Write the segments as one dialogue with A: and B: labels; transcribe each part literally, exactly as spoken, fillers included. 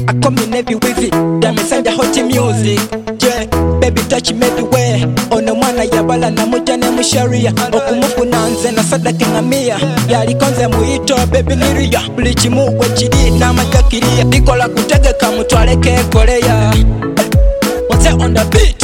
A: I come in every wizzy. Damn send the hot music. Yeah, baby touch me everywhere. Ono mwana yabala na mujane musharia. Okumufu nanze na sadaka ngamia. Yali konze muito baby niria. Bulichimu wechidi na majakiria. Dikola kutegeka mutwaleke koleya. What's that on the beat?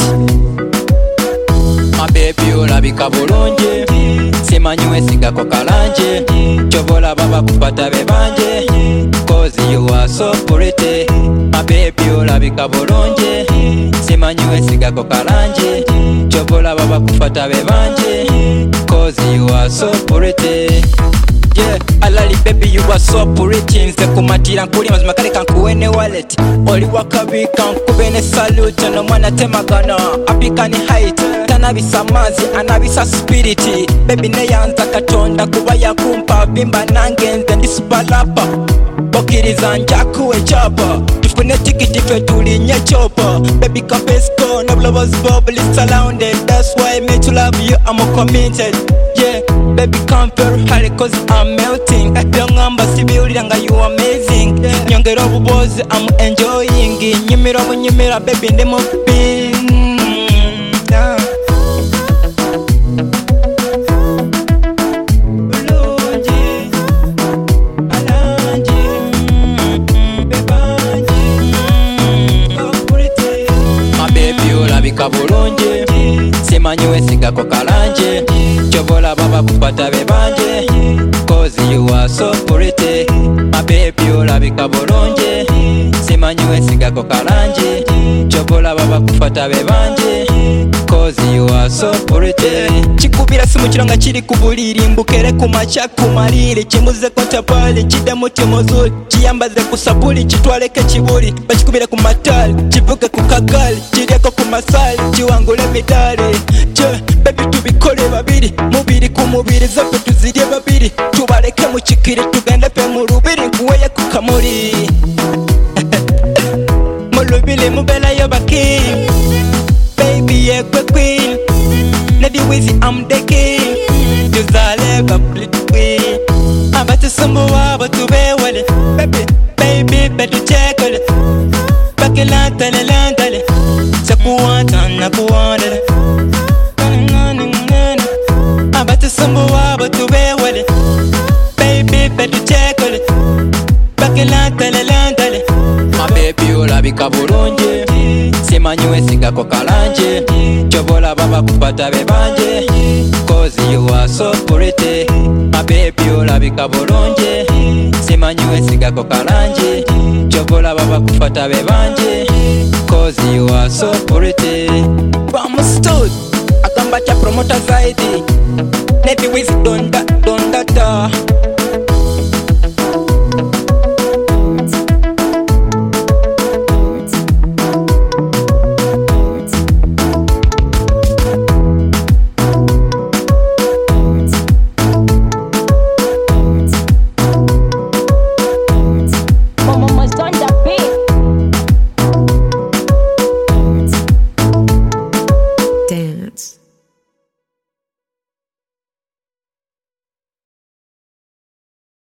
A: My baby olabika bulungi. Simanyi wesigako kalanje. Chobola baba kupata bebanje. Cause you are so pretty. My baby olabika bulungi. Simanyi wesigako kalanje. Chobola baba kupata bebanje. Cause you are so pretty. Yeah, alali baby you are so pretty. Nze kumatira nkuli mazima kale kankuwene wallet. Oli wakabi kankubene salute. No mwana temagana apika ni height. Tanabisa mazi anabisa spirit. Baby neyanza katonda kuba yakumpa bimba nange nze ndi superlapa. Bokiriza njakuwe chapa. Tufune tikiti fe tulinye chopa. Baby kapesko no blowers bubble is surrounded. That's why I made to love you, I'm committed. Yeah, baby come very hard cause I'm melting. Yongamba sibiuliranga you amazing. Nyongera obubozi I'm enjoying. Nyimira bunyimira baby ndemo ping. Yeah. Bulungi simanyi wesigako kalanje chobola baba kupata bebanje cause you are so pretty. My baby olabika bulungi simanyi wesigako kalanje chobola baba kupata bebanje cause you are so pretty. Chikubira simu kiranga kiri kubuliri mbukere kumacha kumalire kimbuze ko tapali kide mutima zuri kiyambaze kusabuli kitwaleke kibuli bakikubire ku matali kivuke ku kagali kireko ku masali kiwangule midale. Je baby tubikole babiri mubiri ku mubiri zote tuzirye babiri tubaleke mu kikiri tugende pe mu rubiri kuweye ku kamuri mu rubiri mubela yo baki baby ye kwe queen Lady Wizzy I'm the king. Tuzale complete queen. Abate sumbu wabo tubewele. Baby, baby bedu chekole. Bakilantale lantale. Sakuwanta na kuwandale. Abate sumbu wabo tubewele. Baby bedu chekole. Bakilantale lantale. My baby olabika bulungi simanyi wesigako kalanje chobola baba kupata bebanje cause you are so pretty. My baby olabika bulungi simanyi wesigako kalanje chobola baba kupata bebanje cause you are so pretty. Bamustud akamba cha promoter zaidi Lady Wizzy donda donda da